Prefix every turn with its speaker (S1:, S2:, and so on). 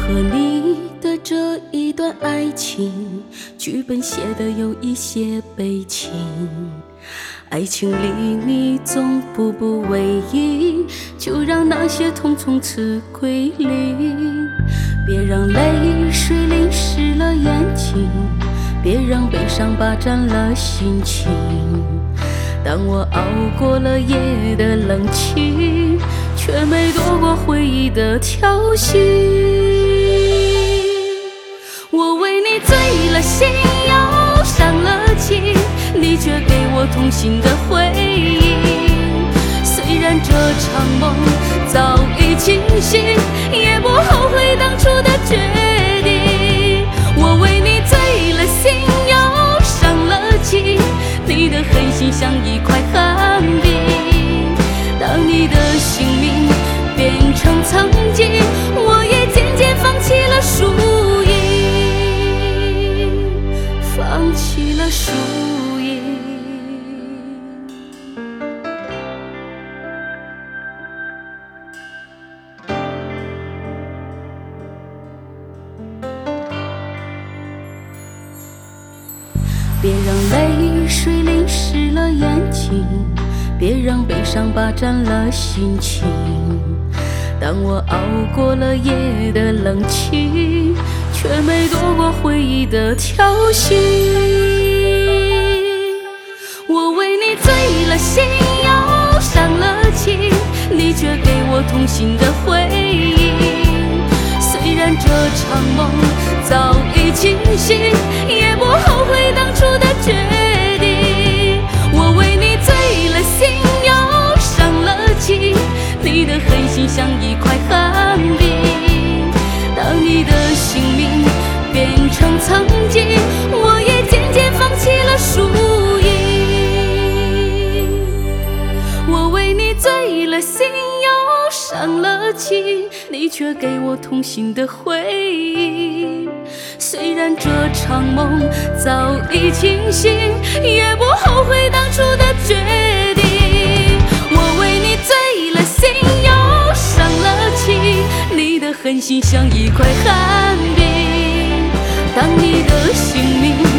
S1: 和你的这一段爱情，剧本写得有一些悲情。爱情里你总步步为营，就让那些痛从此归零。别让泪水淋湿了眼睛，别让悲伤霸占了心情。当我熬过了夜的冷清，却没躲过回忆的挑衅。我为你醉了心，又伤了情，你却给我痛心的回忆。虽然这场梦早已清醒，也不后悔当初的决定。我为你醉了心，又伤了情，你的狠心像一块寒冰。当你的姓名变成曾经，我也渐渐放弃了输赢，放弃了输赢。别让泪水淋湿了眼睛，别让悲伤霸占了心情。当我熬过了夜的冷清，却没躲过回忆的挑衅。我为你醉了心，又伤了情，你却给我痛心的回忆。虽然这场梦早已清醒，也不后悔当初的决定。我为你醉了心，又伤了情，你的狠心像一块寒冰。当你的姓名变成曾经，我也渐渐放弃了输赢。我为你醉了心，又伤了情，你却给我痛心的回忆。虽然这场梦早已清醒，也不后悔当初的决定。我为你醉了心，又伤了情，你的狠心像一块寒冰。当你的姓名